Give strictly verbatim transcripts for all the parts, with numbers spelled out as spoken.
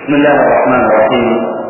بسم الله الرحمن الرحيم.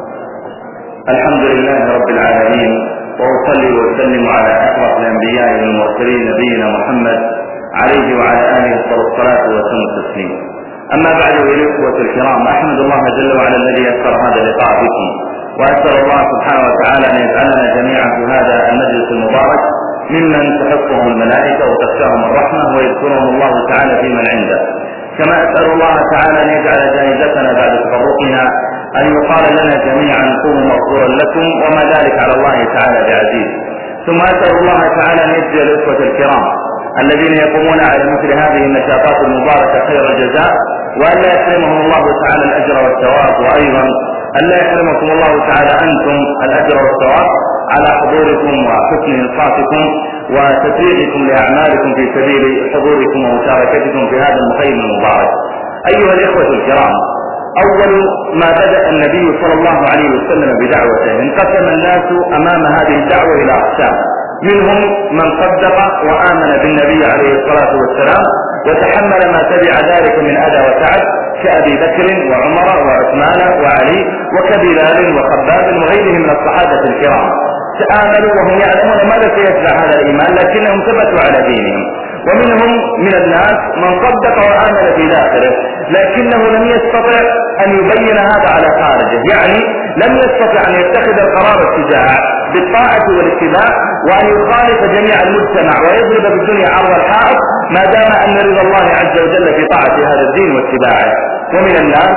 الحمد لله رب العالمين، وأصلي وأسلم على أشرف الأنبياء والمرسلين نبينا محمد عليه وعلى آله الصلاة وسلم التسليم. أما بعد، أيها الإخوة الكرام، أحمد الله جل وعلا الذي يسر هذا اللقاء بكم، وأسأل الله سبحانه وتعالى أن يجعلنا جميعا في هذا المجلس المبارك ممن تحفهم الملائكة وتخشاهم الرحمة ويذكرهم الله تعالى في من عنده. كما أسأل الله تعالى أن يجعل جائزتنا بعد تفرقنا أن يقال لنا جميعا قوموا مغفورا لكم، وما ذلك على الله تعالى بعزيز. ثم أسأل الله تعالى أن يجزي الإخوة الكرام الذين يقومون على مثل هذه النشاطات المباركة خير الجزاء، وأن لا يحرمهم الله تعالى الأجر والثواب، وأيضا أن لا يحرمكم الله تعالى أنتم الأجر والثواب على حضوركم وحسن إنصاتكم وتسويقكم لأعمالكم في سبيل حضوركم ومشاركتكم في هذا المخيم المبارك. أيها الإخوة الكرام، أول ما بدأ النبي صلى الله عليه وسلم بدعوته انقسم الناس أمام هذه الدعوة إلى أقسام، منهم من صدق وآمن بالنبي عليه الصلاة والسلام وتحمل ما تبع ذلك من أذى وتعب كأبي بكر وعمر وعثمان وعلي وكبلال وخباب وغيرهم من الصحابة الكرام، آمنوا وهم يعلمون ماذا سيتبع هذا الإيمان لكنهم ثبتوا على دينهم. ومنهم من الناس من صدق وآمن في داخله لكنه لم يستطع أن يبين هذا على خارجه، يعني لم يستطع أن يتخذ القرار اتجاه بالطاعة والاتباع وأن يخالف جميع المجتمع ويضرب بالدنيا عرض الحائط ما دام أن رضا الله عز وجل في طاعة هذا الدين واتباعه. ومن الناس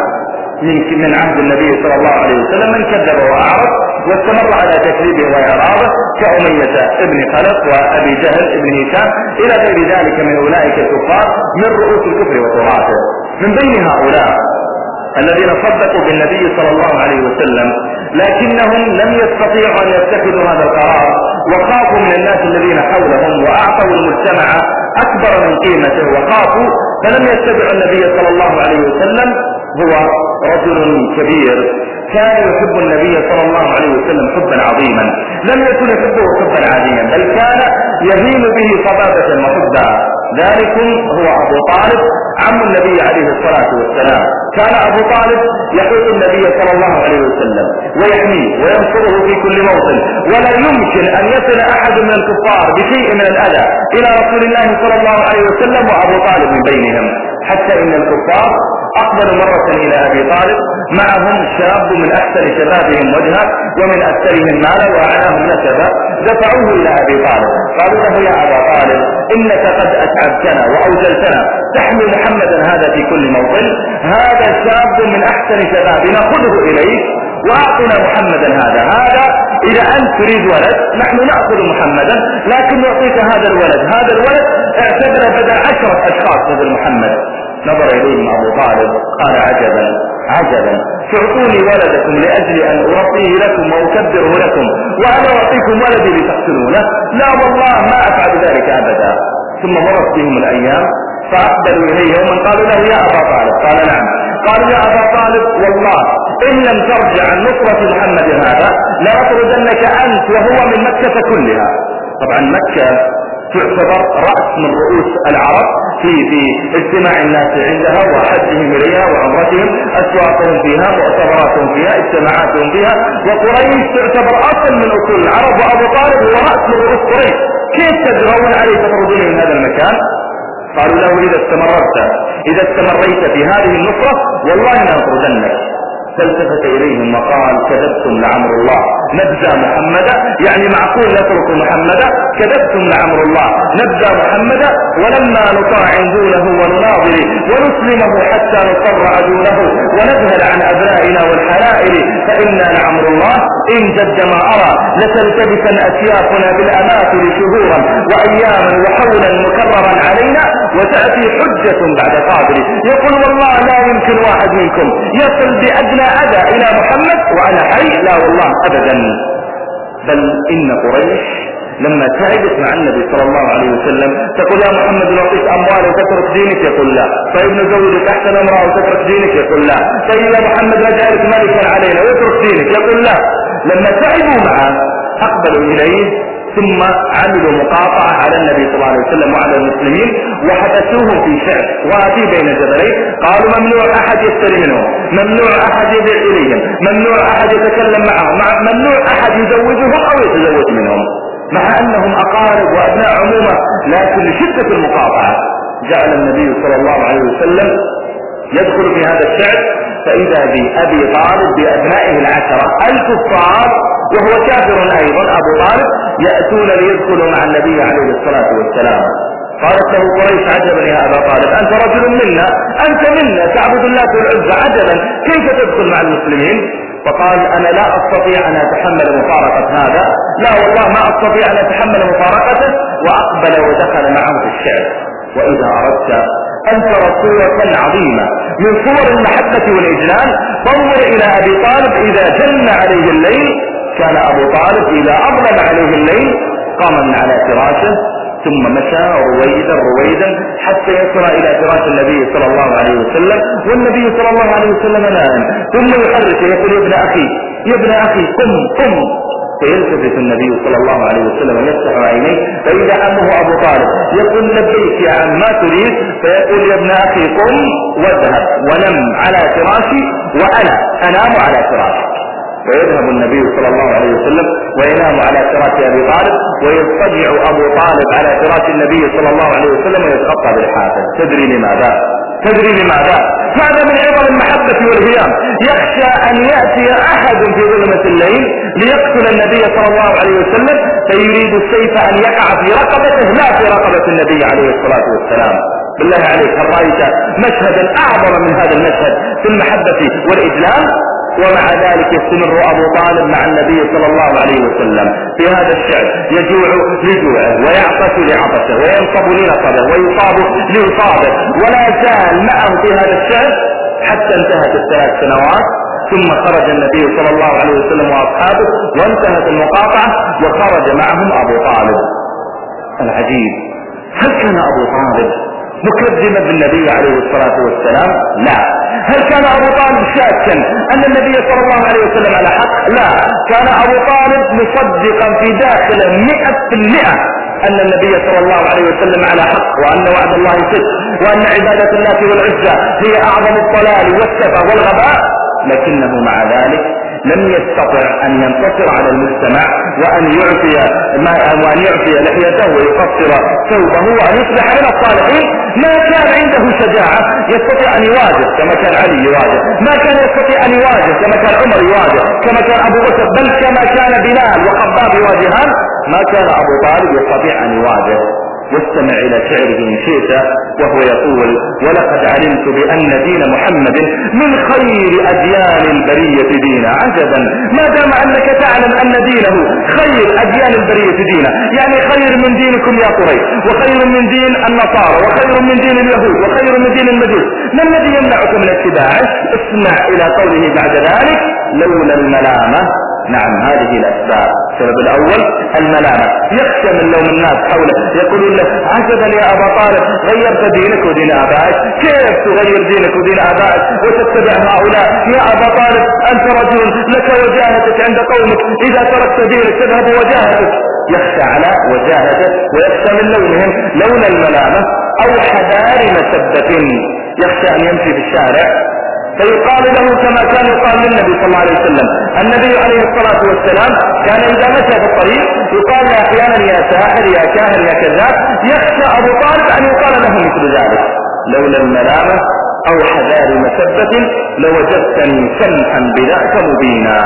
من من عهد النبي صلى الله عليه وسلم من كذب وأعرض واستمر على تكذيبه وإعراضه كأمية ابن خلف وأبي جهل ابن هشام إلى غير ذلك من أولئك الكفار من رؤوس الكفر وطغاته. من بين هؤلاء الذين صدقوا بالنبي صلى الله عليه وسلم لكنهم لم يستطيعوا أن يتخذوا هذا القرار وخافوا من الناس الذين حولهم وأعطوا المجتمع أكبر من قيمته وخافوا فلم يتبعوا النبي صلى الله عليه وسلم. هو رجل كبير كان يحب النبي صلى الله عليه وسلم حبا عظيما، لم يكن يحبه حبا عاديا بل كان يهين به صبابة وحبا. ذلكم هو أبو طالب عم النبي عليه الصلاة والسلام. كان أبو طالب يحب النبي صلى الله عليه وسلم ويحميه وينصره في كل موطن، ولا يمكن أن يصل أحد من الكفار بشيء من الأذى إلى رسول الله صلى الله عليه وسلم وأبو طالب من بينهم، حتى إن الكفار أقبلوا مرة إلى أبي طالب معهم شاب من أحسن شبابهم وجها ومن أكثرهم مالا وأعلاهم نسبا، دفعوه إلى أبي طالب قالوا له: يا أبا طالب، إنك قد أتعبتنا وأوجلتنا، تحمي محمدا هذا في كل موطن، هذا شاب من أحسن شبابنا، خذه إليك وأعطنا محمدا هذا هذا إذا أنت تريد ولد نحن نأخذ محمدا لكن نعطيك هذا الولد هذا الولد اعتبر بدل عشرة أشخاص مثل محمد. نظر إليهم أبو طالب قال: عجبا عجبا، تعطوني ولدكم لأجل أن أربيه لكم وأكبره لكم وأنا أعطيكم ولدي لتقتلونه؟ لا والله ما أفعل ذلك أبدا. ثم مرت بهم الأيام فأقبلوا إليه يوما قالوا له: يا أبا طالب. قال: نعم. قالوا: يا أبا طالب، والله إن لم ترجع عن نصرة محمد هذا لأطردنك أنت وهو من مكة كلها. طبعا مكة تعتبر رأس من رؤوس العرب في في اجتماع الناس عندها وحجهم إليها وعمرتهم، أسواقهم فيها، مؤتمراتهم فيها، اجتماعاتهم فيها، وقريش تعتبر أصل من أصول العرب، وأبو طالب هو رأس من رؤوس قريش. كيف تجرؤون عليه تطردون من هذا المكان؟ قالوا له: إذا استمرت إذا استمريت في هذه النصرة والله لنطردنك. فالتفت إليهم وقال: كذبتم لعمر الله، نبذى محمدا، يعني معقول نترك محمدا؟ كذبتم لعمر الله، نبذى محمدا ولما نطاع دونه ونناظر ونسلمه حتى نضطر عدونه ونذهل عن أبنائنا والحلائل، فإنا لعمر الله إن جد ما أرى لتلتبسن أسيافنا بالأماثل شهورا وأياما وحولا مكررا علينا وتأتي حجة بعد قابل. يقول: والله لا يمكن واحد منكم يصل بأدنى أذى إلى محمد وأنا حي، لا والله أبدا. بل إن قريش لما تعبت مع النبي صلى الله عليه وسلم تقول: يا محمد نعطيك أموال وتترك دينك؟ يقول: لا. طيب نزوجك أحسن امرأة وتترك دينك؟ يقول: لا. طيب يا محمد نجعلك ملكا علينا ويترك دينك؟ يقول: لا. لما تعبوا معه أقبلوا إليه ثم عملوا مقاطعة على النبي صلى الله عليه وسلم وعلى المسلمين وحبسوهم في شعب وادي بين جبلين. قالوا ممنوع احد يشتري منهم، ممنوع احد يبيع اليهم، ممنوع احد يتكلم معهم، ممنوع احد يزوجهم او يتزوج منهم، مع انهم اقارب وابناء عمومه، لكن لشدة المقاطعة جعل النبي صلى الله عليه وسلم يدخل في هذا الشعب، فاذا بأبي طالب بابنائه العشرة الكفار وهو كافر ايضا ابو طالب يأتون ليدخلوا مع النبي عليه الصلاة والسلام. قالت له قريش عجبا يا ابا طالب، انت رجل منا، انت منا تعبد اللات والعزى، عجبا كيف تدخل مع المسلمين؟ فقال انا لا استطيع ان اتحمل مفارقة هذا، لا والله ما استطيع ان اتحمل مفارقته، واقبل ودخل معه في الشعب. واذا اردت ان ترى صورة عظيمة من صور المحبة والاجلال فانظر الى ابي طالب اذا جن عليه الليل، كان ابو طالب اذا اظلم عليه الليل قام من على فراشه ثم مشى رويدا رويدا حتى يصل الى فراش النبي صلى الله عليه وسلم، والنبي صلى الله عليه وسلم نائم، ثم يحرك يقول يا ابن اخي يا ابن اخي قم قم، فيلتفت النبي صلى الله عليه وسلم ويفتح عينيه فاذا امه ابو طالب يقول لبيك يا عم ما تريد، فيقول يا ابن اخي قم واذهب ونم على فراشي وانا انام على فراشي. ويذهب النبي صلى الله عليه وسلم وينام على فراش ابي طالب، ويضطجع ابو طالب على فراش النبي صلى الله عليه وسلم ويتغطى بالحافظ. تدري لماذا؟ تدري لماذا؟ هذا من عظم المحبة والهيام، يخشى ان يأتي احد في ظلمة الليل ليقتل النبي صلى الله عليه وسلم فيريد السيف ان يقع في رقبته لا في رقبة النبي عليه الصلاة والسلام. بالله عليك هل رأيت مشهدا اعظم من هذا المشهد في المحبة والاجلال؟ ومع ذلك يستمر ابو طالب مع النبي صلى الله عليه وسلم في هذا الشعب، يجوع لجوعه ويعطش لعطشه وينصب لنصبه ويصاب لإصابه، ولا زال معه في هذا الشعب حتى انتهت الثلاث سنوات، ثم خرج النبي صلى الله عليه وسلم واصحابه وانتهت المقاطعة وخرج معهم ابو طالب. العجيب، هل كان ابو طالب مكذبا بالنبي عليه الصلاة والسلام؟ لا. هل كان ابو طالب شاكا ان النبي صلى الله عليه وسلم على حق؟ لا. كان ابو طالب مصدقا في داخله مئة في المئة ان النبي صلى الله عليه وسلم على حق، وان وعد الله صدق، وان عبادة الله والعزة هي اعظم الضلال والسفه والغباء، لكنه مع ذلك لم يستطع ان ينتصر على المجتمع وان يعفي ما وان يعفي لحيته ويقصر ثوبه وان يصبح من الصالحين. ما كان عنده شجاعة يستطيع ان يواجه كما كان علي يواجه، ما كان يستطيع ان يواجه كما كان عمر يواجه، كما كان ابو بكر، بل كما كان بلال وخباب يواجهان، ما كان ابو طالب يستطيع ان يواجه. واستمع الى شعره ان شئت وهو يقول: ولقد علمت بان دين محمد من خير اديان البرية دينا. عجبا، ما دام انك تعلم ان دينه خير اديان البرية دينا، يعني خير من دينكم يا قريش، وخير من دين النصارى، وخير من دين اليهود، وخير من دين المجوس، ما الذي يمنعك من اتباعه؟ اسمع الى قوله بعد ذلك: لولا الملامة. نعم، هذه الاسباب. السبب الاول الملامة، يخشى من لوم الناس حوله، يقولون له: عجبا يا ابا طالب، غيرت دينك ودين ابائك، كيف تغير دينك ودين ابائك وتتبع هؤلاء؟ يا ابا طالب انت رجل لك وجاهتك عند قومك، اذا تركت دينك تذهب وجاهتك. يخشى على وجاهته ويخشى من لومهم لولا الملامة او حذار مسبة، يخشى ان يمشي في الشارع فيقال له كما كان يقال للنبي صلى الله عليه وسلم. النبي عليه الصلاة والسلام كان إذا مشى في الطريق يقال له أحيانا: يا ساحر، يا كاهن، يا كذاب. يخشى أبو طالب أن يقال له مثل ذلك. لولا الملامة أو حذار مسبة لوجدتني سمحا بذاك مبينا.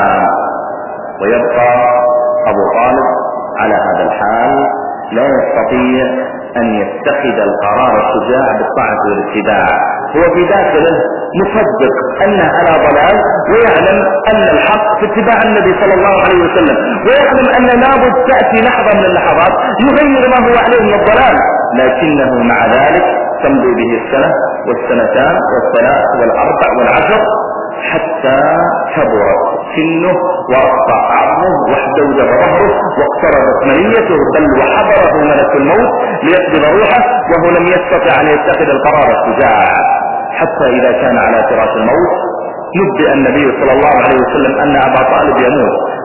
ويبقى أبو طالب على هذا الحال، لا يستطيع أن يتخذ القرار الشجاع بالطاعة والاتباع. هو في داخله مصدق أنه على ضلال، ويعلم أن الحق في اتباع النبي صلى الله عليه وسلم، ويعلم أن لابد تأتي لحظة من اللحظات يغير ما هو عليه من الضلال، لكنه مع ذلك تمضي به السنة والسنتان والثلاث والأربع والعشر حتى كبرت سنه ورقى عظمه واحتوجب ظهره واقتربت منيته، بل وحضره ملك الموت ليقبض روحه، وهو لم يستطع ان يتخذ القرار الشجاع. حتى اذا كان على فراش الموت نبئ النبي صلى الله عليه وسلم ان ابا طالب يموت،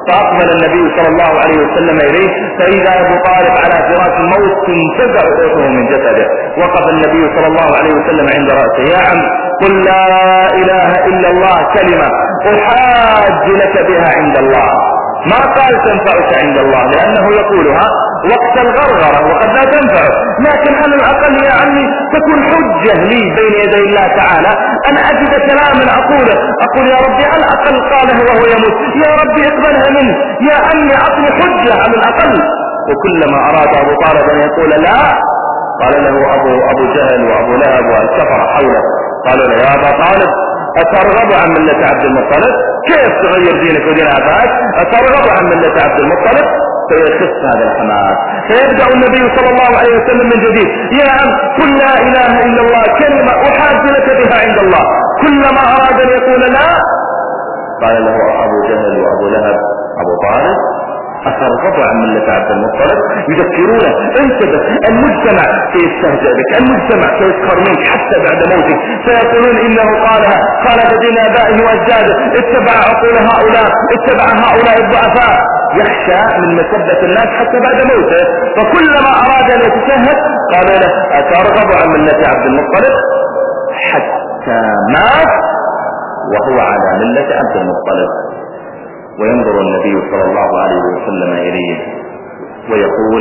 فأقبل النبي صلى الله عليه وسلم إليه فإذا أبو طالب على فراش الموت تنتزع روحه من جسده. وقف النبي صلى الله عليه وسلم عند رأسه: يا عم قل لا إله إلا الله كلمة أحاج لك بها عند الله. ما قال تنفعك عند الله لأنه يقولها وقت الغرغرة وقد لا تنفع، لكن على الأقل يا عمي تكون حجة لي بين يدي الله تعالى أن أجد كلاما أقوله، أقول يا ربي على الأقل قاله وهو يموت، يا ربي اقبلها منه، يا عمي أعطني حجة على الأقل. وكلما أراد أبو طالب أن يقول لا قال له أبو, أبو جهل وأبو لهب والكفر حوله قالوا له: يا أبا طالب أترغب عن ملة عبد المطلب؟ كيف تغير دينك ودين أباك؟ أترغب عن ملة عبد المطلب؟ فيخص هذا الحماس، فيبدأ النبي صلى الله عليه وسلم من جديد: يا عم قل لا إله إلا الله كلمة أحاج لك بها عند الله. كلما أراد أن يقول لا قال له أبو جهل وأبو لهب: أبو طالب أترغب عن ملة عبد المطلب؟ يذكرونه: انتبه، المجتمع سيستهزئ بك، المجتمع سيسخر منك حتى بعد موتك، سيقولون إنه قالها قال بدين آبائه وأجداده، اتبع عقول هؤلاء، اتبع هؤلاء الضعفاء. يخشى من مسبة الناس حتى بعد موته، فكلما أراد أن يتشهد قالوا له: أترغب عن ملة عبد المطلب؟ حتى مات وهو على ملة عبد المطلب. وينظر النبي صلى الله عليه وسلم إليه ويقول: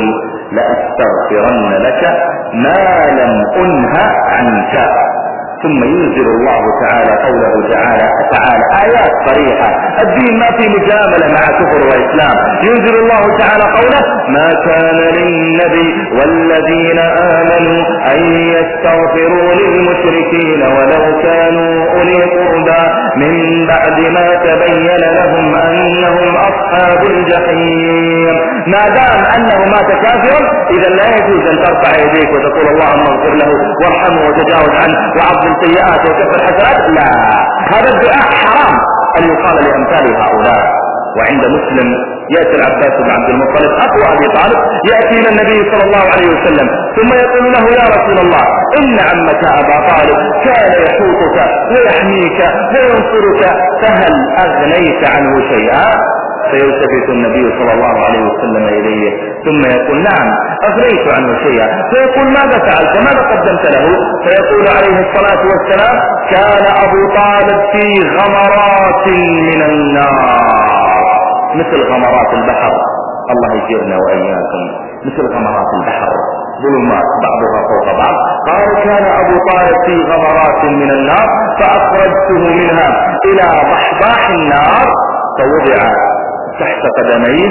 لأستغفرن لك ما لم أنه عنك. ثم ينزل الله تعالى قوله تعالى تعالى آيات صريحة، الدين ما في مجاملة مع كفر وإسلام. ينزل الله تعالى قوله: ما كان للنبي والذين آمنوا أن يستغفروا للمشركين ولو كانوا أولي قربى من بعد ما تبين لهم أنهم أصحاب الجحيم. ما دام أنه مات كافرا إذا لا يجوز أن ترفع يديك وتقول اللهم اغفر له وارحمه وتجاوز عنه وعظم سيئات وكفر حسنات. لا، هذا الدعاء حرام أن يقال لأمثال هؤلاء. وعند مسلم يأتي العباس بن عبد المطلب أخو أبي طالب يأتي إلى النبي صلى الله عليه وسلم ثم يقول له: يا رسول الله إن عمك أبا طالب كان يحوطك ويحميك وينصرك، فهل أغنيت عنه شيئا؟ فيلتفت النبي صلى الله عليه وسلم إليه ثم يقول: نعم أغنيت عنه شيئا. فيقول: ماذا فعلت؟ ماذا قدمت له؟ فيقول عليه الصلاة والسلام: كان أبو طالب في غمرات من النار مثل غمرات البحر، الله يجيرنا وإياكم، مثل غمرات البحر، ظلمات بعضها فوق بعض. قال: كان أبو طالب في غمرات من النار فأخرجته منها إلى ضحضاح النار فوضع تحت قدميه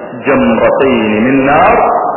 جمرتين من نار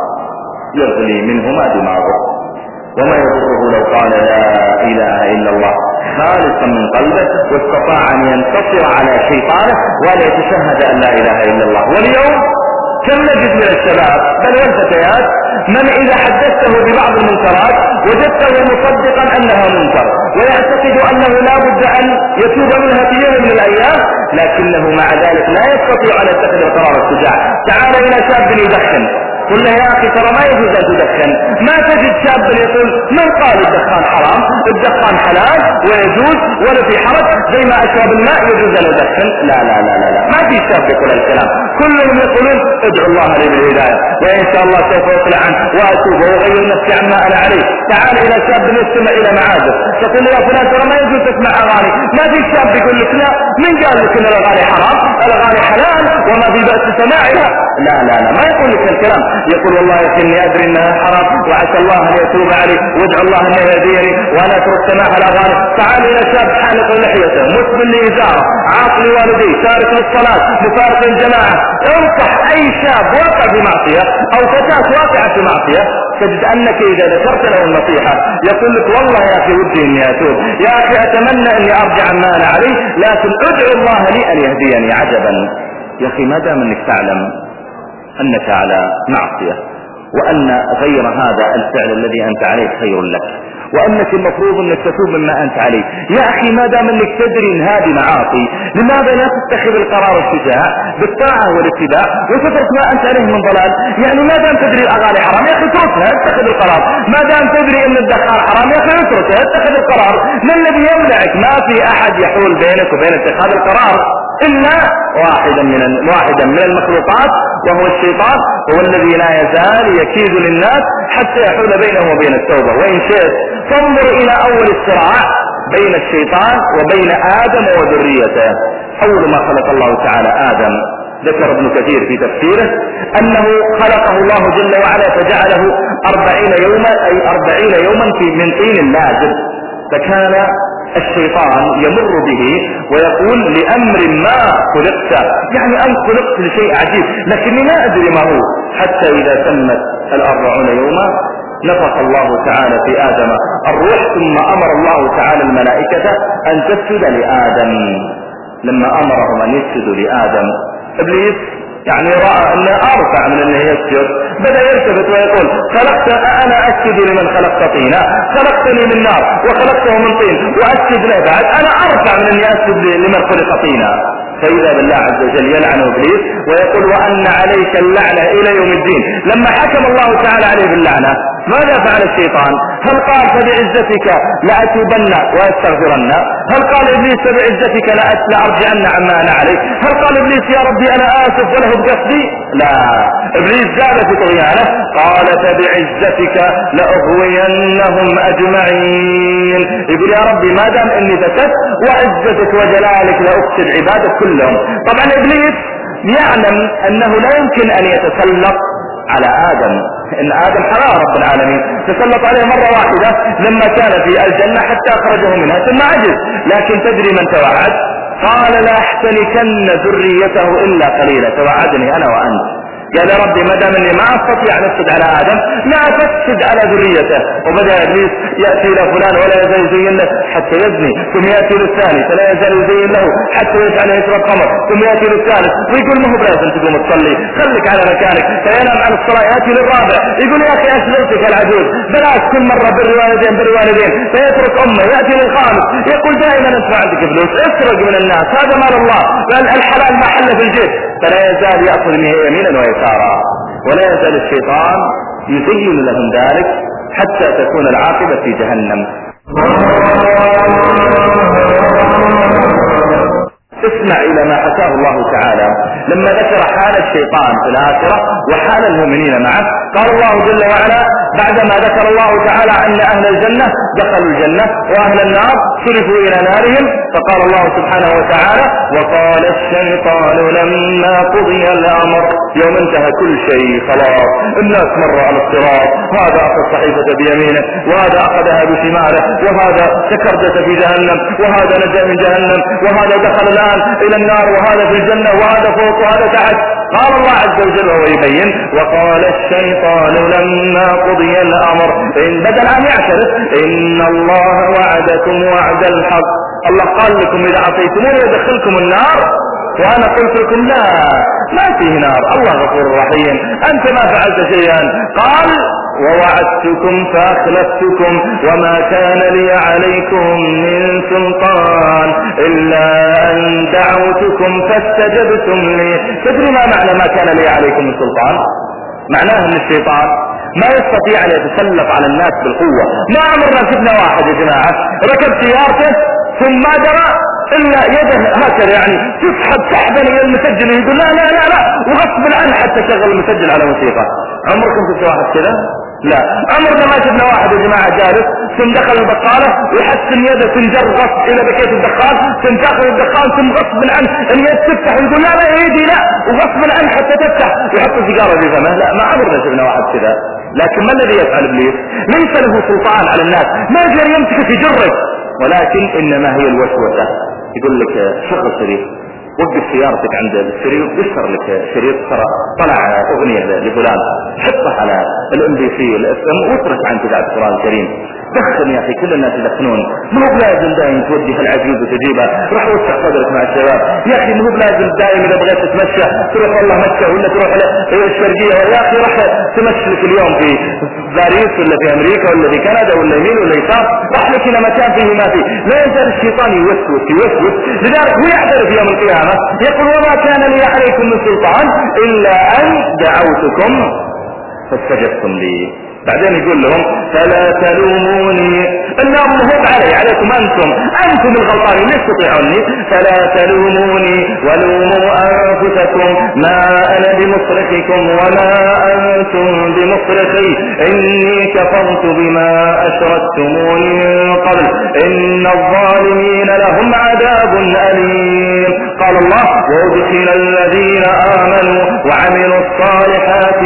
يغلي منهما دماغه، وما يضره لو قال لا إله إلا الله خالصا من قلبه واستطاع أن ينتصر على شيطانه ولا يتشهد أن لا إله إلا الله. واليوم كم نجد من الشباب بل والفتيات من إذا حدثته ببعض المنكرات وجدته مصدقا أنها منكر ويعتقد أنه لا بد أن يتوب منها في يوم من الأيام، لكنه مع ذلك لا يستطيع أن يتخذ القرار الشجاع. تعال إلى شاب يدخن، قل له: يا أخي ترى ما يجوز أن تدخن. ما تجد شاب يقول: من قال الدخان حرام؟ الدخان حلال ويجوز ولا في حرج، زي ما أشرب الماء يجوز أن أدخن. لا لا لا لا, لا. ما في شاب يقول الكلام، كلهم يقولون: ادعو الله لي بالهداية وإن شاء الله سوف أطلع عنه وأتوب وأغير نفسي عما أنا عليه. تعال إلى شاب يستمع إلى معازف تقول له: يا فلان ترى ما يجوز تسمع أغاني. ما في شاب يقول لك: لا، من قال لك أن الأغاني حرام؟ الأغاني حلال وما في بأس سماعها. لا لا لا، ما يقول لك الكلام، يقول: والله يا إني أدري أنها حرام وعسى الله أن يتوب علي وادعو الله أن يهديني وأنا أترك سماع الأغاني. تعال إلى شاب حالق لحيته مسبل لإزاره عاقل والديه تارك للصلاة مفارق للجماعة. انصح أي شاب واقع في معصية أو فتاة واقعة في معصية تجد أنك إذا ذكرت له النصيحة يقول لك: والله يا أخي ودي إني أتوب، يا أخي أتمنى أني أرجع ما أنا عليه، لكن ادعو الله لي أن يهديني. عجبا يا أخي، ما دام أنك تعلم أنك على معصية وأن غير هذا الفعل الذي أنت عليه خير لك وأنك المفروض أنك تتوب مما أنت عليه، يا أخي ما دام أنك تدري أن هذه معاصي لماذا لا تتخذ القرار الشجاع بالطاعة والاتباع وتترك ما أنت عليه من ضلال؟ يعني ما دام تدري الأغاني حرام يا أخي اتركها اتخذ القرار، ما دام تدري أن الدخان حرام يا أخي اتركها اتخذ القرار. ما الذي يمنعك؟ ما في أحد يحول بينك وبين اتخاذ القرار. إلا واحدا من واحدا من المخلوقات وهو الشيطان، هو الذي لا يزال يكيد للناس حتى يحول بينه وبين التوبة. وإن شئت فانظر إلى أول الصراع بين الشيطان وبين آدم وذريته. أول ما خلق الله تعالى آدم، ذكر ابن كثير في تفسيره أنه خلقه الله جل وعلا فجعله أربعين يوما، أي أربعين يوما في من طين لازب. فكان الشيطان يمر به ويقول لأمر ما خلقت، يعني أن خلقت لشيء عجيب لكني لا أدري ما هو، حتى إذا تمت الأربعون يوما نفخ الله تعالى في آدم الروح، ثم أمر الله تعالى الملائكة أن تسجد لآدم. لما أمرهم أن يسجدوا لآدم، إبليس يعني رأى أنه أرفع من أنه يسجد، بدأ يلتفت ويقول خلقت أنا أسجد لمن خلقت طينا، خلقتني من نار وخلقته من طين وأسجد له بعد، أنا أرفع من أني أسجد لمن خلق طينا. فإذا بالله عز وجل يلعن إبليس ويقول وأن عليك اللعنة إلى يوم الدين. لما حكم الله تعالى عليه باللعنة ماذا فعل الشيطان؟ هل قال فبعزتك لأتوبن وأستغفرن؟ هل قال إبليس فبعزتك لأرجعن عما أنا عليه؟ هل قال إبليس يا ربي أنا آسف وله بقصدي؟ لا، إبليس زاد في طغيانه، قال فبعزتك لأغوينهم أجمعين. يقول يا ربي ما دام إني فسدت وعزتك وجلالك لأفسد عبادك كلهم. طبعا إبليس يعلم أنه لا يمكن أن يتسلط على آدم، إن آدم حرام رب العالمين، تسلط عليه مرة واحدة لما كان في الجنة حتى أخرجه منها ثم عجز. لكن تدري من توعد؟ قال لا أحتنكن ذريته إلا قليلا، توعدني أنا وأنت. قال يا ربي ما دام اني ما استطيع ان افسد على ادم لا تفسد على ذريته. وبدا ابليس ياتي الى فلان ولا يزال يزين له حتى يزني، ثم ياتي للثاني فلا يزال يزين له حتى يجعل يشرب خمر، ثم ياتي للثالث ويقول ما هو بلازم تقوم تصلي، خليك على مكانك، فينام عن الصلاه. ياتي للرابع يقول يا اخي اشغلتك العجوز، بلاش كل مره بالوالدين بالوالدين، فيترك امه. ياتي للخامس يقول دائما انت عندك فلوس، اسرق من الناس، هذا مال الله، الحلال ما حل في الجيب. فلا يزال ياخذ منه يمينا ويسارا، ولا يزال الشيطان يزين لهم ذلك حتى تكون العاقبة في جهنم. اسمع إلى ما حكاه الله تعالى لما ذكر حال الشيطان في الآخرة وحال المؤمنين معه. قال الله جل وعلا بعدما ذكر الله تعالى أن أهل الجنة دخلوا الجنة وأهل النار صرفوا إلى نارهم، فقال الله سبحانه وتعالى وقال الشيطان لما قضي الأمر، يوم انتهى كل شيء خلاص، الناس مروا على الصراط، هذا أخذ صحيفة بيمينه وهذا أخذها بشماله وهذا تكردس في جهنم وهذا نجا من جهنم وهذا دخل الآن إلى النار وهذا في الجنة وهذا فوق وهذا تحت. قال الله عز وجل وهو يبين وقال الشيطان لما قضي الأمر، إن بدل أن يعترف إن الله وعدكم وعد الحق، الله قال لكم إذا عصيتموني يدخلكم النار وأنا قلت لكم لا ما فيه نار، الله غفور رحيم، أنت ما فعلت شيئا. قال ووعدتكم فأخلفتكم وما كان لي عليكم من سلطان إلا أن دعوتكم فاستجبتم لي. تدري ما معنى ما كان لي عليكم من سلطان؟ معناه أن الشيطان ما يستطيع أن يتسلط على الناس بالقوة. ما عمرنا شفنا واحد يا جماعة ركب سيارته ثم ما درى إلا يده هكذا يعني تسحب سحبا إلى المسجل يقول لا لا لا لا وغصب عنه حتى شغل المسجل على موسيقى. عمركم شفتوا واحد كذا؟ لا. عمرنا ما شفنا واحد يا جماعة جالس ثم دخل البقالة ويحسن يده تنجر غصب إلى بكيت الدخان، ثم تاخذ الدخان ثم غصب عنه اليد تفتح ويقول لا لا يدي لا وغصب عنه حتى تفتح ويحط سيجارة في فمه. لا ما عمرنا شفنا واحد كذا. لكن ما الذي يفعل إبليس؟ ليس له سلطان على الناس، ما يقدر يمسك يجرك، ولكن إنما هي الوسوسة. يقول لك شغل شريط، وقف سيارتك عند السرير يشتر لك شريط ترى طلع أغنية لفلان، حطها على الام بي سي الاف ام واترك عنك بعد القرآن الكريم. دخل يا اخي كل الناس يدخنون، مو بلازم دائما تودي هالعجوز وتجيبها، روح وسع صدرك مع الشباب يا اخي، مو بلازم دائما اذا بغيت تتمشى تروح والله مكة ولا تروح الشرقية، يا اخي راح تمشي لك اليوم في باريس ولا في امريكا ولا في كندا ولا يمين ولا يسار، راح لك الى مكان فيه ما فيه. لا يزال الشيطان يوسوس يوسوس، لذلك هو يعترف يوم القيامة يقول وما كان لي عليكم من سلطان إلا أن دعوتكم فاستجبتم لي. بعدين يقول لهم فلا تلوموني، النار مهب علي عليكم أنتم أنتم الغلطانين ليش تطيعوني، فلا تلوموني بمصرخكم وما أنتم بمصرخي إني كفرت بما أشركتمون من قبل إن الظالمين لهم عذاب أليم. قال الله وأدخل الذين آمنوا وعملوا الصالحات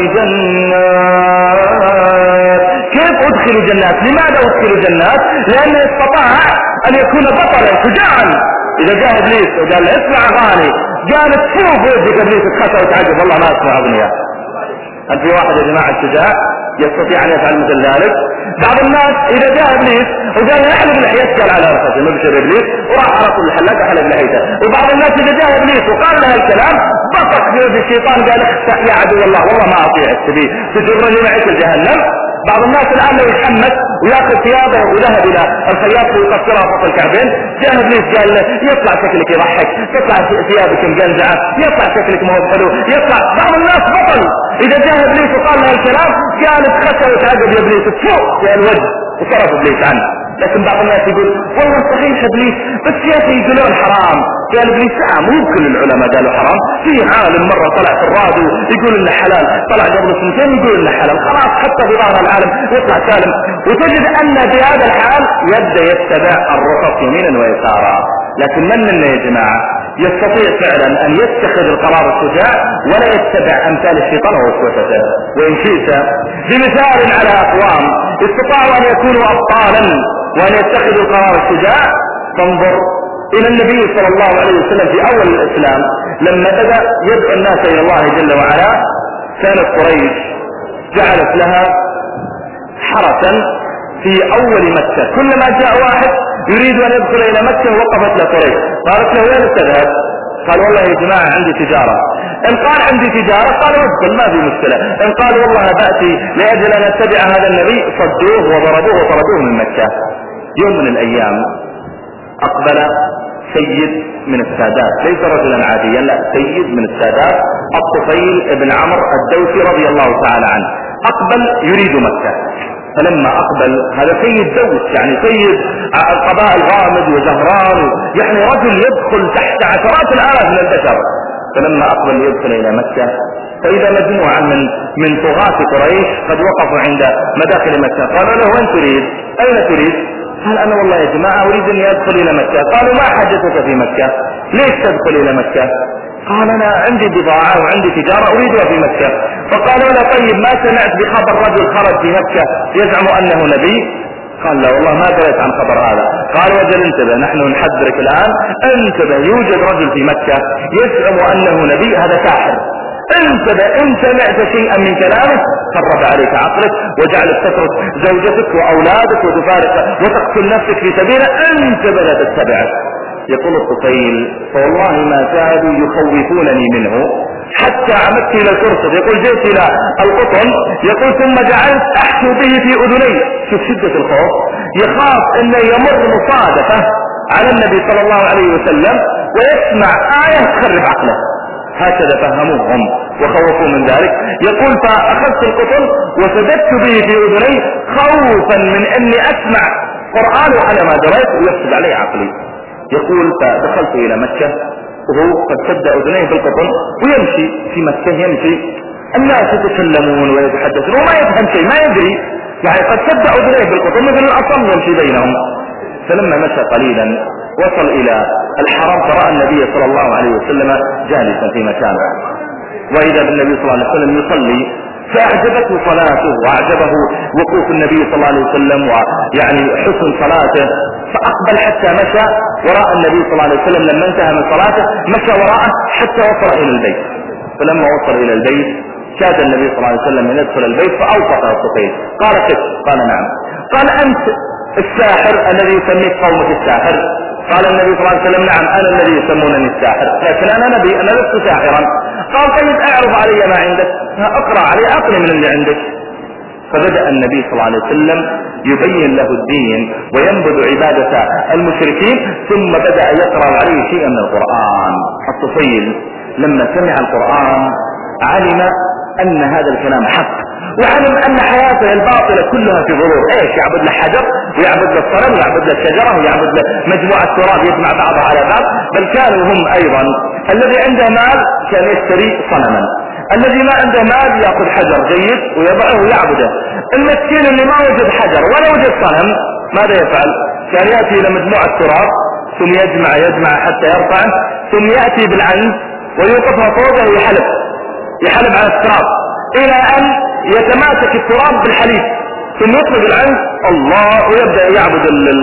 جنات. كيف أدخلوا جنات؟ لماذا أدخلوا جنات؟ لأنه استطاع أن يكون بطلا شجاعا. إذا جاء إبليس وقال له اسمع أغاني قالت شوف وجهك إبليس اتخسر وتعجب والله ما أسمع أغنية. هل في واحد يا جماعة شجاع يستطيع أن يفعل مثل ذلك؟ بعض الناس إذا جاء إبليس وقال احلق لحيتك قال على رأسه مبشر إبليس وراح على طول الحلاق احلق لحيته. وبعض الناس إذا جاء إبليس وقال له الكلام بطق في وجه الشيطان قال اخسأ يا عدو الله والله ما أطيعك تبي تجرني معك جهنم. بعض الناس الآن لو يتحمس وياخذ ثيابه وذهب إلى الخياط ويقصرها فوق الكعبين جاء إبليس قال له يطلع شكلك يضحك تطلع ثيابك مجنزعة يطلع شكلك ما هو حلو يطلع. بعض الناس بطل إذا جاء إبليس وقال له الكلام قالت خسر وتعجب يا إبليس تفوق يا الوجه وصرف إبليس عنه. لكن بعض الناس يقول والله صحيح إبليس بس يا أخي يقولون حرام. قال إبليس نعم مو كل العلماء قالوا حرام. في عالم مرة طلع في الراديو يقول إنه حلال طلع قبل سنتين يقول إنه حلال خلاص حتى في ظاهر العالم يطلع سالم. وتجد أن بهذا الحال يبدأ يتبع الرخص يمينا ويسارا. لكن من منا يا جماعة يستطيع فعلا أن يتخذ القرار الشجاع ولا يتبع أمثال الشيطان ووسوسته؟ وإن شئت بمثال على أقوام استطاعوا أن يكونوا أبطالا وأن يتخذوا القرار الشجاع فانظر إلى النبي صلى الله عليه وسلم في أول الإسلام لما بدأ يدعو الناس إلى الله جل وعلا. كانت قريش جعلت لها حرسا في أول مكة كلما جاء واحد يريد أن يدخل إلى مكة وقفت له قريش قالت له وين تذهب؟ قال والله يا جماعة عندي تجارة. إن قال عندي تجارة قالوا ادخل ما في مشكلة. إن قال والله بأتي لأجل أن أتبع هذا النبي صدوه وضربوه وطردوه من مكة. يوم من الأيام أقبل سيد من السادات ليس رجلا عاديا لا سيد من السادات الطفيل بن عمرو الدوسي رضي الله تعالى عنه أقبل يريد مكة. فلما أقبل هذا سيد دوس يعني سيد القبائل غامد وزهران يعني رجل يدخل تحت عشرات الآلاف من البشر. فلما أقبل يدخل إلى مكة فإذا مجموعة من من طغاة قريش قد وقفوا عند مداخل مكة قالوا له وين تريد؟ أين تريد؟ قال أنا والله يا جماعة أريد أن أدخل إلى مكة. قالوا ما حاجتك في مكة؟ ليش تدخل إلى مكة؟ قال أنا عندي بضاعة وعندي تجارة أريدها في مكة. فقالوا له طيب ما سمعت بخبر رجل خرج في مكة يزعم أنه نبي؟ قال لا والله ما دريت عن خبر هذا. قال وجل انتبه نحن نحذرك الآن انتبه يوجد رجل في مكة يزعم أنه نبي هذا ساحر. انتبه ان سمعت شيئا من كلامه خرب عليك عقلك وجعلك تترك زوجتك وأولادك وتفارق وتقتل نفسك في سبيله انتبه لا تتبعه. يقول الطفيل فوالله ما زالوا يخوفونني منه حتى عمدت الى الكرسي. يقول جئت الى القطن يقول ثم جعلت احشو به في اذني. شوف شدة الخوف يخاف انه يمر مصادفة على النبي صلى الله عليه وسلم ويسمع آية تخرب عقله. هكذا فهموهم وخوفوا من ذلك. يقول فاخذت القطن وسددت به في اذني خوفا من اني اسمع قرآن وانا ما دريت ويفسد علي عقلي. يقول فدخلت الى مكة وهو قد سد اذنيه بالقطن ويمشي في مكة يمشي الناس يتكلمون ويتحدثون وما يفهم شيء ما يدري يعني قد سد اذنيه بالقطن مثل الاصم يمشي بينهم. فلما مشى قليلا وصل الى الحرم فرأى النبي صلى الله عليه وسلم جالسا في مكانه واذا بالنبي صلى الله عليه وسلم يصلي فأعجبته صلاته وأعجبه وقوف النبي صلى الله عليه وسلم ويعني حسن صلاته فأقبل حتى مشى وراء النبي صلى الله عليه وسلم. لما انتهى من صلاته مشى وراءه حتى وصل إلى البيت. فلما وصل إلى البيت كاد النبي صلى الله عليه وسلم أن يدخل البيت فأوقفه الطفيل قال كيف؟ قال نعم. قال أنت الساحر الذي يسميك قومك الساحر؟ قال النبي صلى الله عليه وسلم نعم أنا الذي يسمونني الساحر لكن أنا نبي أنا لست ساحرا. قال طيب أعرض علي ما عندك أقرأ علي أقل من اللي عندك. فبدأ النبي صلى الله عليه وسلم يبين له الدين وينبذ عبادة المشركين ثم بدأ يقرأ عليه شيئا من القرآن. الطفيل لما سمع القرآن علم أن هذا الكلام حق وعلم أن حياته الباطلة كلها في غرور. ايش يعبد له حجر ويعبد له الصنم ويعبد له الشجرة ويعبد له مجموعة تراب يجمع بعضها على بعض. بل كانوا هم أيضا الذي عنده مال كان يشتري صنما الذي ما عنده مال يأخذ حجر جيد ويضعه ويعبده. المسكين اللي ما وجد حجر ولا وجد صنم ماذا يفعل؟ كان يأتي إلى مجموعة تراب ثم يجمع يجمع حتى يرفعه، ثم يأتي بالعنز ويوقفها فوقه ويحلب يحلب على التراب إلى أن يتماسك التراب بالحليب، ثم يطلق العنز الله ويبدأ يعبد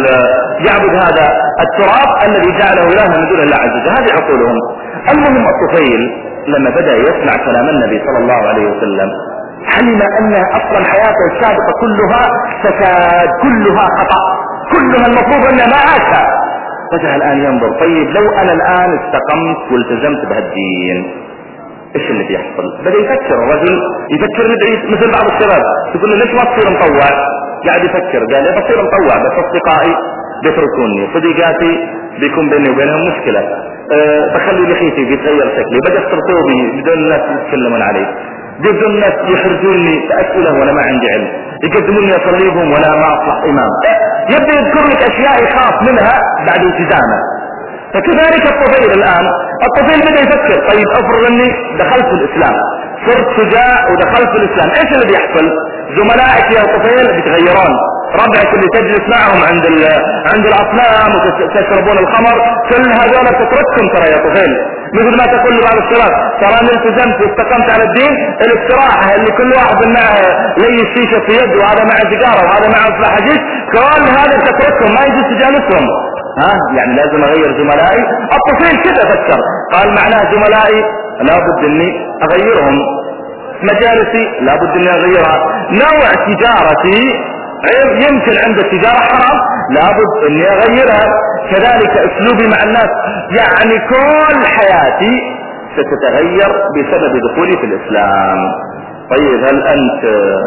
يعبد هذا التراب الذي جعله إلها من دون الله عز وجل. هذه عقولهم. المهم الطفيل لما بدأ يسمع كلام النبي صلى الله عليه وسلم علم أن أصلا حياته السابقة كلها فساد، كلها خطأ، كلها المفروض أنه ما عاشها. بدأ الآن ينظر طيب لو أنا الآن استقمت والتزمت بهالدين ايش اللي بيحصل؟ بدأ يفكر الرجل، يفكر مثل بعض الشباب تقول له ليش ما تصير مطوع؟ قاعد يفكر قال لي بصير مطوع بس اصدقائي بيتركوني، صديقاتي بيكون بيني وبينهم مشكلة، أه بخلي لحيتي بيتغير شكلي، بدي اختار ثوبي بدون الناس يتكلمون علي، بدون الناس يحرجوني بأسئلة وانا ما عندي علم، يقدموني اصليهم وانا ما اصلح امام. يبدأ يذكر لك اشياء يخاف منها بعد التزامه. فكذلك الطفيل الآن، الطفيل بدأ يفكر طيب افرض اني دخلت في الاسلام، صرت شجاع ودخلت في الاسلام، ايش اللي بيحصل؟ زملائك يا طفيل بيتغيرون، ربعك اللي تجلس معهم عند عند الاصنام وتشربون الخمر كل هذول تتركهم ترى يا طفيل. مثل ما تقول لبعض الشباب ترى انا التزمت واستقمت على الدين، الاستراحه اللي كل واحد معه لي الشيشه في يده وهذا معه سيجاره وهذا معه اصبع حشيش، كل هذا تتركهم ما يجوز تجالسهم. ها يعني لازم اغير زملائي. الطفيل كذا فكر، قال معناه زملائي لابد اني اغيرهم، مجالسي لابد اني اغيرها، نوع تجارتي يمكن عند التجارة حرام لابد اني اغيرها، كذلك اسلوبي مع الناس، يعني كل حياتي ستتغير بسبب دخولي في الاسلام. طيب هل انت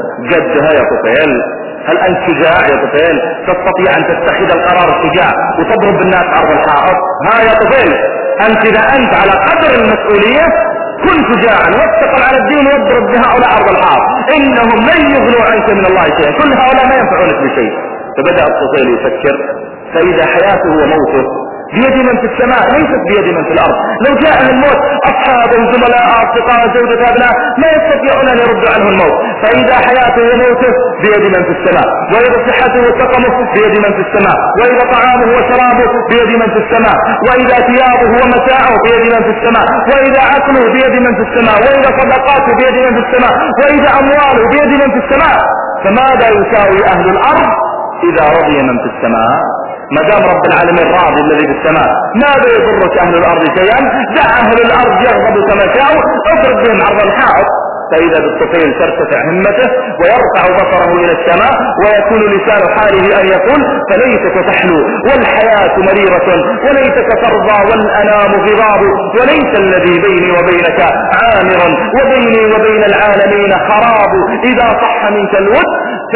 جدها يا طفيل؟ هل انت شجاع يا طفيل؟ تستطيع ان تتخذ القرار الشجاع وتضرب بالناس عرض الحائط؟ ها يا طفيل انت اذا انت على قدر المسؤولية كن شجاعا واستقم على الدين واضرب بهؤلاء عرض الحائط، انهم لن يغنوا عنك من الله شيئا، كل هؤلاء ما ينفعونك بشيء. فبدأ الطفيل يفكر، فاذا حياته وموته بيد من في السماء ليست بيد من في الارض، لو جاءه الموت اصحابه زملاء اصدقاء زوجة ابناء ما يستطيعون ان يردوا عنه الموت، فاذا حياته وموته بيد من في السماء، واذا صحته وسقمه بيد من في السماء، واذا طعامه وشرابه بيد من في السماء، واذا ثيابه ومتاعه بيد من في السماء، واذا عقله بيد من في السماء، واذا صدقاته بيد من في السماء، واذا امواله بيد من في السماء، فماذا يساوي اهل الارض اذا رضي من في السماء؟ ما دام رب العالمين راضي الذي في السماء ماذا يضرك اهل الارض شيئا؟ دع اهل الارض يغضبوا كما شاءوا، اضرب بهم عرض الحائط. فاذا بالطفيل ترتفع همته ويرفع بصره الى السماء ويكون لسان حاله ان يقول فليتك تحلو والحياة مريرة وليتك ترضى والانام غضاب، وليس الذي بيني وبينك عامر وبيني وبين العالمين خراب، اذا صح منك الود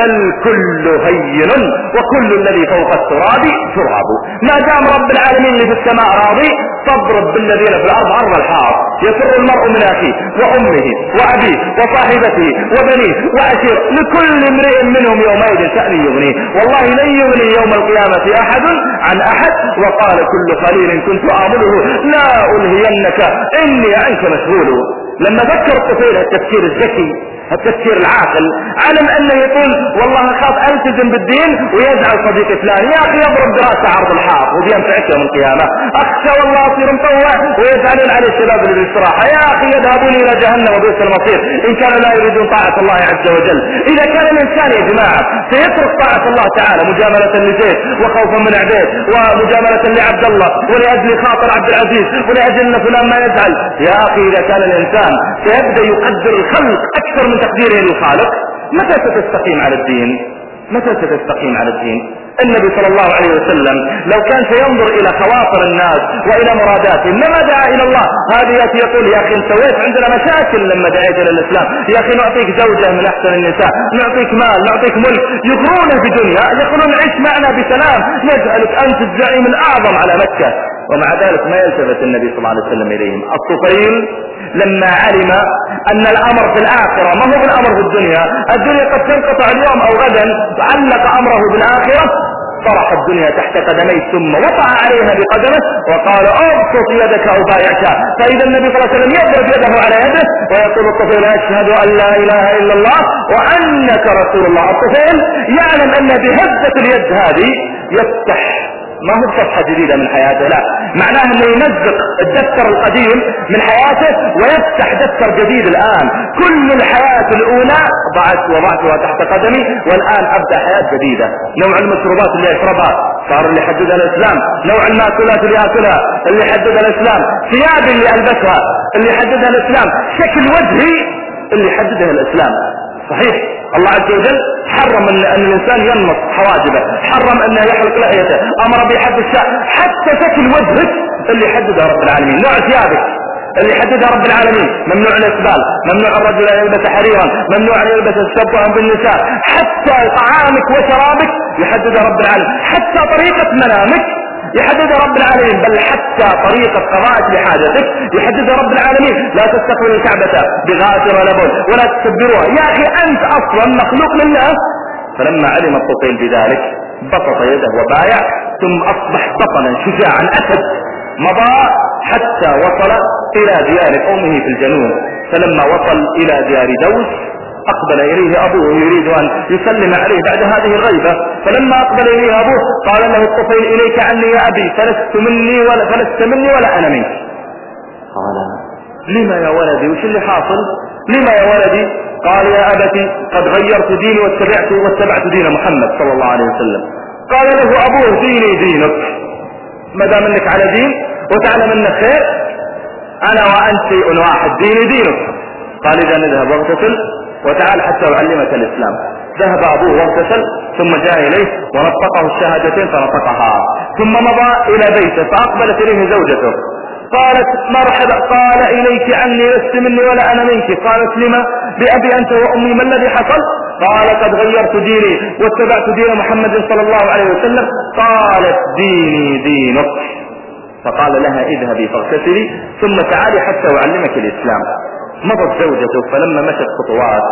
فالكل هين وكل الذي فوق التراب تراب. ما دام رب العالمين اللي في السماء راضي تضرب بالذين في الارض عرض الحائط. يفر المرء من اخيه وامه وابيه وصاحبته وبنيه وعشير، لكل امرئ منهم يومئذ شأن يغنيه، والله لن يغني يوم القيامة احد عن احد، وقال كل خليل كنت امله لا الهينك اني عنك مشغول. لما ذكر الطفيل التفكير الذكي التفكير العاقل علم انه يقول والله اخاف التزم بالدين ويزعل صديق فلان، يا اخي يضرب دراسة عرض الحائط وبينفعك يوم القيامة، اخشى والله اصير مطوع ويزعلون على الشباب للاستراحة، يا اخي يذهبون الى جهنم وبئس المصير ان كانوا لا يريدون طاعة الله عز وجل. اذا كان الانسان يا جماعة سيترك طاعة الله تعالى مجاملة لزيد وخوفا من عبيد ومجاملة لعبد الله ولاجل خاطر عبد العزيز ولاجل فلان ما يزعل، يا اخي اذا كان الانسان سيبدأ يقدر الخلق اكثر من تقديره للخالق متى ستستقيم على الدين؟ متى ستستقيم على الدين؟ النبي صلى الله عليه وسلم لو كان سينظر الى خواطر الناس والى مراداتهم لما دعا الى الله. هذا ياتي يقول يا اخي سويت عندنا مشاكل لما دعيت الى الاسلام، يا اخي نعطيك زوجة من احسن النساء، نعطيك مال، نعطيك ملك، يغرونه بدنيا، يقولون عيش معنا بسلام، نجعلك انت الزعيم الاعظم على مكة، ومع ذلك ما يلتفت النبي صلى الله عليه وسلم اليهم. الطفيل لما علم ان الامر في الاخرة ما هو بالامر في الدنيا، الدنيا قد تنقطع اليوم او غدا، علق امره بالاخرة طرح الدنيا تحت قدميه ثم وقع عليها بقدمه وقال ابسط يدك ابايعك. فاذا النبي صلى الله عليه وسلم يضرب يده على يده ويقول الطفيل اشهد ان لا اله الا الله وانك رسول الله. الطفيل يعلم ان بهزة اليد هذه يفتح ما هو صفحة جديدة من حياته، لا، معناه انه يمزق الدفتر القديم من حياته ويفتح دفتر جديد. الان كل الحياة الاولى ضعت وضعتها تحت قدمي والان ابدأ حياة جديدة. نوع المشروبات اللي يشربها صار اللي حددها الاسلام، نوع المأكولات اللي ياكلها اللي حددها الاسلام، ثياب اللي البسها اللي حددها الاسلام، شكل وجهي اللي حددها الاسلام. صحيح الله عز وجل حرم ان الانسان ينمص حواجبه، حرم انه يحلق لحيته، امر بحد الشعر، حتى شكل وجهك اللي حددها رب العالمين، نوع ثيابك اللي حددها رب العالمين، ممنوع الاسبال، ممنوع الرجل ان يلبس حريرا، ممنوع ان يلبس التشبها بالنساء، حتى طعامك وشرابك يحددها رب العالمين، حتى طريقة منامك يحددها رب العالمين، بل حتى طريقة قضاءك لحاجتك يحددها رب العالمين. لا تستقبل الكعبة بغائط ولا بول ولا تكبروها. يا اخي انت اصلا مخلوق لله. فلما علم الطفيل بذلك بسط يده وبايع ثم اصبح بطلا شجاعا اسد. مضى حتى وصل الى ديار قومه في الجنوب. فلما وصل الى ديار دوس اقبل اليه ابوه يريد ان يسلم عليه بعد هذه الغيبة. فلما اقبل اليه ابوه قال له الطفيل اليك عني يا ابي فلست مني ولا فلست مني ولا انا منك. قال لما يا ولدي وش اللي حاصل؟ لما يا ولدي؟ قال يا ابتي قد غيرت ديني واتبعت واتبعت دين محمد صلى الله عليه وسلم. قال له ابوه ديني دينك، ما دام انك على دين وتعلم انك خير انا وانت شيء واحد، ديني دينك. قال اذا نذهب واغتسل وتعال حتى أعلمك الإسلام. ذهب أبوه واغتسل ثم جاء إليه ونطقه الشهادتين فنطقها، ثم مضى إلى بيته فأقبلت إليه زوجته قالت مرحبا. قال إليك عني لست مني ولا أنا منك. قالت لما؟ بأبي أنت وأمي ما الذي حصل؟ قال قد غيرت ديني واتبعت دين محمد صلى الله عليه وسلم. قالت ديني دينك. فقال لها اذهبي فاغتسلي ثم تعالي حتى أعلمك الإسلام. مضت زوجته فلما مشت خطوات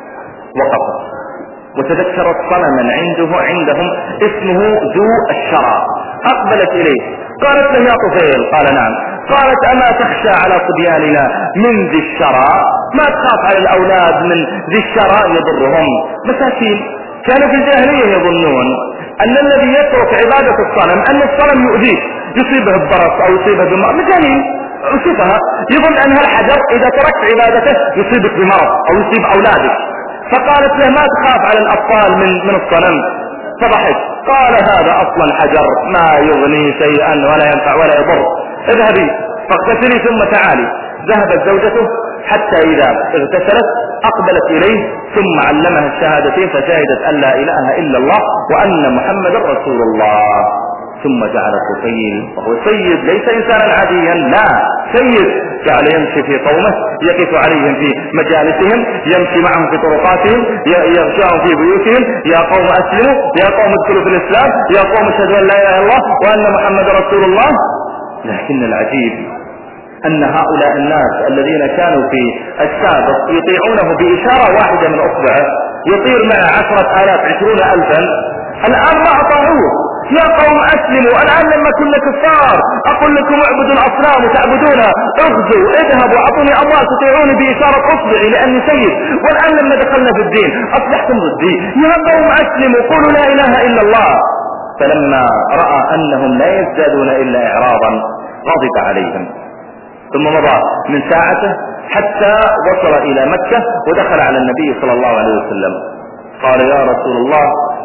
وقفت وتذكرت صنما عنده عندهم اسمه ذو الشرى. اقبلت اليه قالت له يا طفيل. قال نعم. قالت اما تخشى على صبياننا من ذي الشرى؟ ما تخاف على الاولاد من ذي الشرى يضرهم مساكين. كانوا في الجاهلية يظنون ان الذي يترك عبادة الصنم ان الصنم يؤذيه، يصيبه الضرس او يصيبه بالمرض. مجانين وشوفها يظن ان هالحجر اذا تركت عبادته يصيبك بمرض او يصيب اولادك. فقالت له ما تخاف على الاطفال من من الصنم؟ فضحك. قال هذا اصلا حجر ما يغني شيئا ولا ينفع ولا يضر، اذهبي فاغتسلي ثم تعالي. ذهبت زوجته حتى اذا اغتسلت اقبلت اليه ثم علمها الشهادتين فشهدت ان لا اله الا الله وان محمدا رسول الله. ثم جعل الطفيل وهو سيد ليس انسانا عاديا، لا سيد، جعل يمشي في قومه، يقف عليهم في مجالسهم، يمشي معهم في طرقاتهم، يغشاهم في بيوتهم. يا قوم اسلموا، يا قوم ادخلوا في الاسلام، يا قوم اشهدوا ان لا اله الا الله وان محمد رسول الله. لكن العجيب ان هؤلاء الناس الذين كانوا في السابق يطيعونه باشارة واحدة من اصبعه يطير مع عشرة الاف عشرون الفا، الان ما اطاعوه. يا قوم اسلموا، الان لما كنا كفار اقول لكم اعبدوا الاصنام وتعبدونها، اغزوا اذهبوا اعطوني اموال تطيعوني باشارة اصبعي لاني سيد، والان لما دخلنا في الدين اصبحتم ضدي. يا قوم اسلموا قولوا لا اله الا الله. فلما راى انهم لا يزدادون الا اعراضا غضب عليهم. ثم مضى من ساعته حتى وصل الى مكة ودخل على النبي صلى الله عليه وسلم. قال يا رسول الله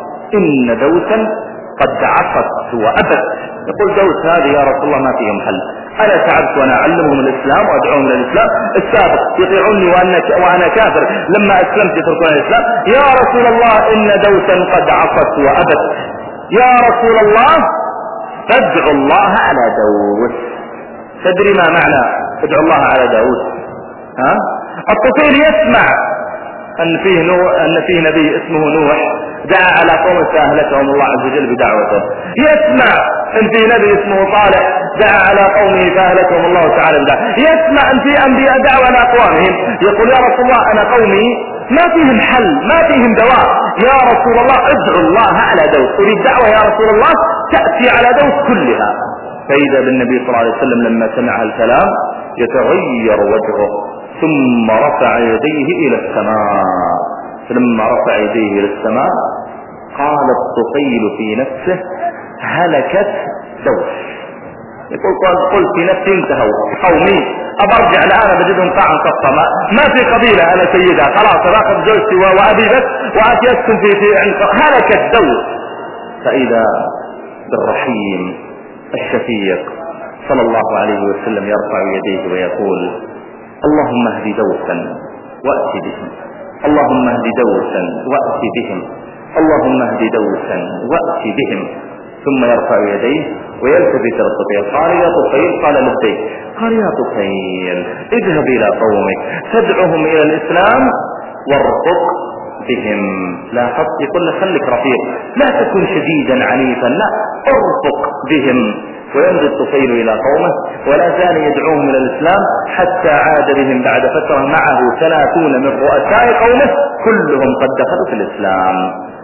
ان دوسا قد عصت وابت. يقول دوس هذه يا رسول الله ما فيهم حل، انا تعبت وانا اعلمهم الاسلام وادعوهم للاسلام، السابق يطيعوني وانا وانا كافر، لما اسلمت يتركون الاسلام. يا رسول الله ان دوسا قد عصت وابت. يا رسول الله فادعوا الله على دوس. تدري ما معنى ادعوا الله على داود؟ ها؟ الطفيل يسمع ان فيه نوح، ان فيه نبي اسمه نوح دعا على قوم فاهلكهم الله عز وجل بدعوته. يسمع ان في نبي اسمه صالح دعا على قومه فاهلكهم الله تعالى بدعوته. يسمع ان في انبياء دعوا على اقوامهم. يقول يا رسول الله انا قومي ما فيهم حل، ما فيهم دواء. يا رسول الله ادعو الله على دوس، أريد دعوة يا رسول الله تأتي على دوس كلها. فإذا بالنبي صلى الله عليه وسلم لما سمع الكلام يتغير وجهه، ثم رفع يديه إلى السماء. فلما رفع يديه إلى السماء قال الطفيل في نفسه هلكت دوس. يقول قلت في نفسي انتهوا قومي، أبرجع الآن بجدهم قاعا قطة، ما, ما في قبيلة أنا سيدها، خلاص باخذ زوجتي وأبي بس وأتي أسكن في في هلكت دوس. فإذا بالرحيم الشفيق صلى الله عليه وسلم يرفع يديه ويقول اللهم اهد دوسا وأتي بهم، اللهم اهد دوسا وأتي بهم، اللهم اهد دوسا وأتي بهم. ثم يرفع يديه ويلتفت الطفيل قال يا طفيل، قال لبيك. قال يا طفيل اذهب إلى قومك فادعهم إلى الإسلام وارفق بهم. لا حط يقول له خليك رفيق، لا تكن شديدا عنيفا، لا ارفق بهم. ويمضي الطفيل إلى قومه ولا زال يدعوهم إلى الإسلام حتى عاد بهم بعد فترة معه ثلاثون من رؤساء قومه كلهم قد دخلوا في الإسلام.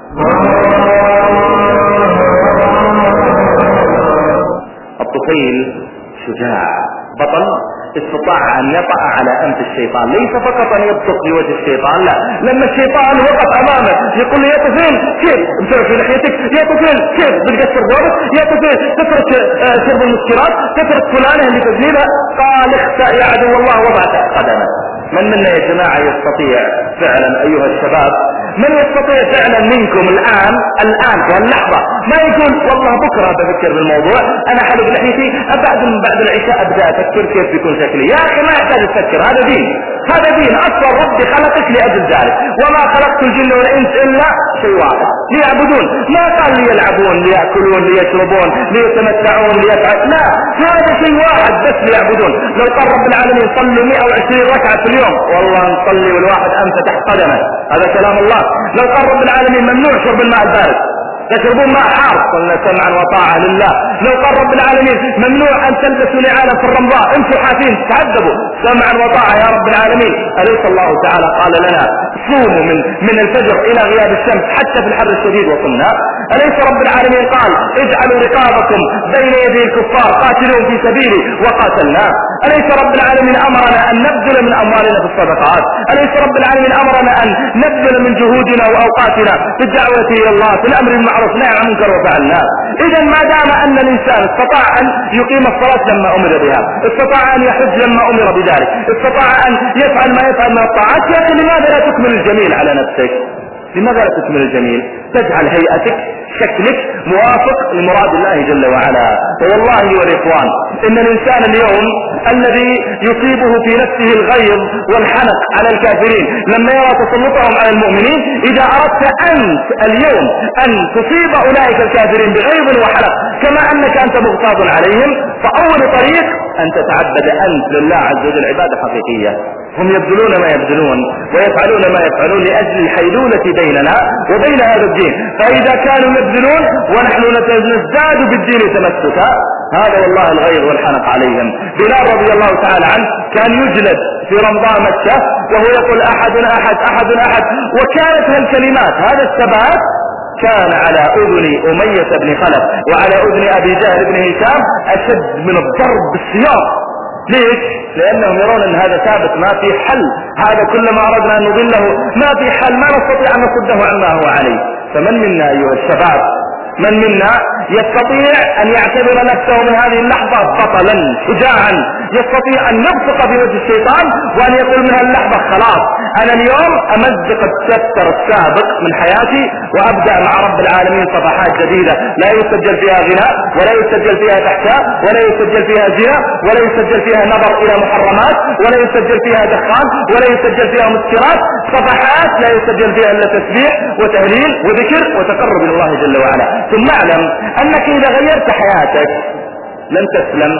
الطفيل شجاع بطل، استطاع أن يطأ على أنف الشيطان، ليس فقط أن يبصق في وجه الشيطان، لا، لما الشيطان وقف أمامه يقول له يا طفيل كيف بتسوي في لحيتك، يا طفيل كيف بتقصر ثوبك، يا طفيل تترك شرب المسكرات، تترك فلانة اللي تزنيها، قال اخسأ يا عدو الله وضعت قدمه. من منا يا جماعة يستطيع فعلا أيها الشباب، من يستطيع فعلا منكم الآن الآن واللحظة ما يقول والله بكرة بفكر بالموضوع، أنا حلق لحيتي بعد بعد العشاء أبدأ أفكر كيف بيكون شكلي. يا أخي ما يحتاج تفكر، هذا دين، هذا دين أصلا ربي خلقك لأجل ذلك، وما خلقت الجن والإنس إلا شيء واحد ليعبدون. ما قال ليلعبون ليأكلون ليشربون ليتمتعون ليفعل، لا، هذا شيء واحد بس ليعبدون. لو قال رب العالمين صلوا مئة وعشرين ركعة في اليوم والله نصلي والواحد أمسى تحت قدمه، هذا كلام الله. لو قال رب العالمين ممنوع شرب الماء البارد تشربون ماء حار قلنا سمعا وطاعة لله. لو قال رب العالمين ممنوع أن تلبسوا نعالا في الرمضاء انتوا حافين تعذبوا سمعا وطاعة يا رب العالمين. أليس الله تعالى قال لنا صوموا من من الفجر إلى غياب الشمس حتى في الحر الشديد وصمنا؟ أليس رب العالمين قال اجعلوا رقابكم بين يدي الكفار قاتلون في سبيلي وقاتلنا؟ أليس رب العالمين أمرنا أن نبذل من أموالنا في الصدقات؟ أليس رب العالمين أمرنا أن نبذل من جهودنا وأوقاتنا في الدعوة إلى الله في الأمر المعروف نهي عن المنكر وفعلناه؟ إذا ما دام أن الإنسان استطاع أن يقيم الصلاة لما أمر بها، استطاع أن يحج لما أمر بذلك، استطاع أن يفعل ما يفعل من الطاعات، يا أخي لماذا لا تكمل الجميل على نفسك؟ لماذا لا تكمل الجميل؟ تجعل هيئتك شكلك موافق لمراد الله جل وعلا. والله والإخوان إن الإنسان اليوم الذي يصيبه في نفسه الغيظ والحنق على الكافرين لما يرى تسلطهم على المؤمنين، إذا أردت أنت اليوم أن تصيب أولئك الكافرين بغيظ وحنق كما أنك أنت مغتاظ عليهم، فأول طريق أن تتعبد أنت لله عز وجل عبادة حقيقية. هم يبذلون ما يبذلون ويفعلون ما يفعلون لأجل الحيلولة بيننا وبين هذا الدين، فإذا كانوا يبذلون ونحن نزداد بالدين تمسكا هذا والله الغيظ والحنق عليهم. بلال رضي الله تعالى عنه كان يجلد في رمضان مكة وهو يقول أحد أحد أحد أحد، وكانت هالكلمات هذا الثبات كان على أذن أمية بن خلف وعلى أذن أبي جهل بن هشام أشد من الضرب بالسياط. ليش؟ لأنهم يرون أن هذا ثابت ما في حل، هذا كلما أردنا أن نضله ما في حل، ما نستطيع أن نصده عما هو عليه. فمن منا أيها الشباب، من منا يستطيع أن يعتبر نفسه من هذه اللحظة بطلا شجاعا يستطيع أن يبصق في وجه الشيطان وأن يقول من اللحظة خلاص أنا اليوم أمزق الشابتر السابق من حياتي وأبدأ مع رب العالمين صفحات جديدة لا يسجل فيها غناء ولا يسجل فيها فحشاء ولا يسجل فيها زنا ولا يسجل فيها نظر إلى محرمات ولا يسجل فيها دخان ولا يسجل فيها مسكرات، صفحات لا يسجل فيها إلا تسبيح وتهليل وذكر وتقرب إلى الله جل وعلا. ثم اعلم أنك إذا غيرت حياتك لن تسلم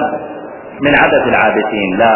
من عبث العابثين، لا،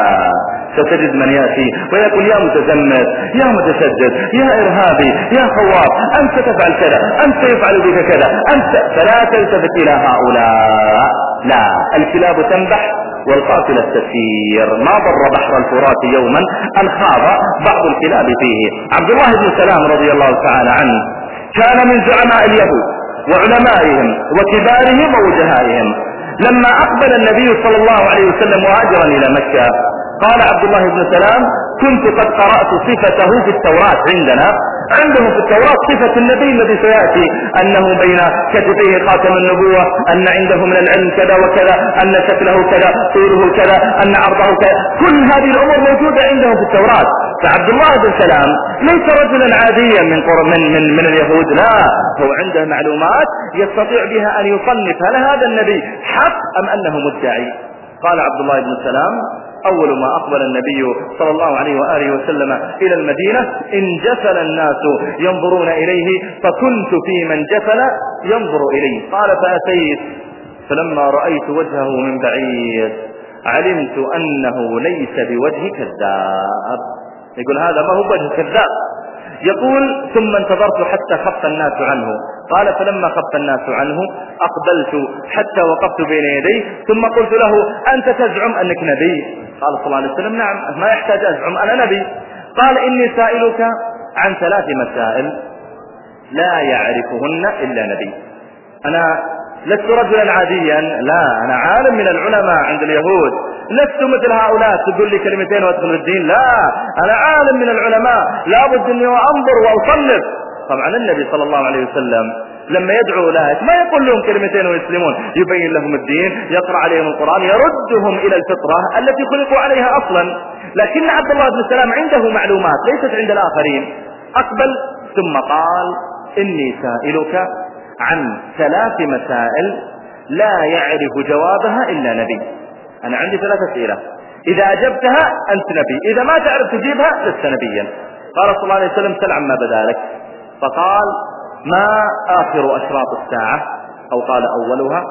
ستجد من يأتي ويقول يا متزمت يا متشدد يا إرهابي يا خوار أنت تفعل كذا أنت يفعل بك كذا أنت، فلا تلتفت إلى هؤلاء، لا، الكلاب تنبح والقافلة تسير. ما ضر بحر الفرات يوما أن خاض بعض الكلاب فيه. عبد الله بن سلام رضي الله تعالى عنه كان من زعماء اليهود وعلمائهم وكبارهم ووجهائهم. لما أقبل النبي صلى الله عليه وسلم مهاجرا إلى مكة قال عبد الله بن سلام: كنت قد قرأت صفته في التوراة. عندنا عندهم في التوراة صفة النبي الذي سيأتي، أنه بين كتفيه خاتم النبوة، أن عنده من العلم كذا وكذا، أن شكله كذا، طوله كذا، أن عرضه كذا. كل هذه الأمور موجودة عندهم في التوراة. فعبد الله بن سلام ليس رجلا عاديا من من من, من اليهود، لا، هو عنده معلومات يستطيع بها أن يصنف هل هذا النبي حق أم أنه مدعي. قال عبد الله بن سلام: أول ما أقبل النبي صلى الله عليه وآله وسلم إلى المدينة انجفل الناس ينظرون إليه، فكنت في من جفل ينظر إليه. قال: فأتيت فلما رأيت وجهه من بعيد علمت أنه ليس بوجه كذاب. يقول هذا ما هو وجه كذاب. يقول: ثم انتظرت حتى خف الناس عنه. قال: فلما خف الناس عنه أقبلت حتى وقفت بين يديه، ثم قلت له: أنت تزعم أنك نبي؟ قال صلى الله عليه وسلم: نعم، ما يحتاج أزعم، أنا نبي. قال: إني سائلك عن ثلاث مسائل لا يعرفهن إلا نبي. أنا لست رجلا عاديا، لا، أنا عالم من العلماء عند اليهود، لست مثل هؤلاء تقول لي كلمتين وادخل الدين، لا، أنا عالم من العلماء، لابد أني أنظر وأصنف. طبعا النبي صلى الله عليه وسلم لما يدعو أولئك ما يقول لهم كلمتين ويسلمون، يبين لهم الدين، يقرأ عليهم القرآن، يردهم إلى الفطرة التي خلقوا عليها أصلا. لكن عبد الله بن سلام عنده معلومات ليست عند الآخرين. أقبل ثم قال: إني سائلك عن ثلاث مسائل لا يعرف جوابها إلا نبي. أنا عندي ثلاث أسئلة، إذا أجبتها أنت نبي، إذا ما تعرف تجيبها لست نبيا. قال صلى الله عليه وسلم: سل عما بدا لك. فقال: ما آخر أشراط الساعة؟ أو قال: أولها.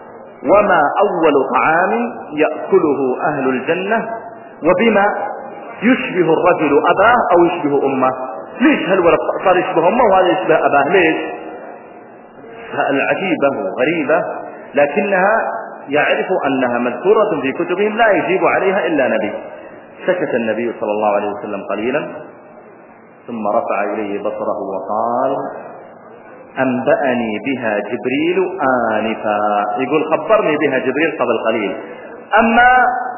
وما أول طعام يأكله أهل الجنة؟ وبما يشبه الرجل أباه أو يشبه أمه؟ ليش هالولد صار يشبه أمه وهذا يشبه أباه؟ ليش؟ العجيبة وغريبة، لكنها يعرف أنها مذكورة في كتبهم لا يجيب عليها إلا نبي. سكت النبي صلى الله عليه وسلم قليلا ثم رفع إليه بصره وقال: أنبأني بها جبريل آنفا. يقول خبرني بها جبريل قبل قليل. أما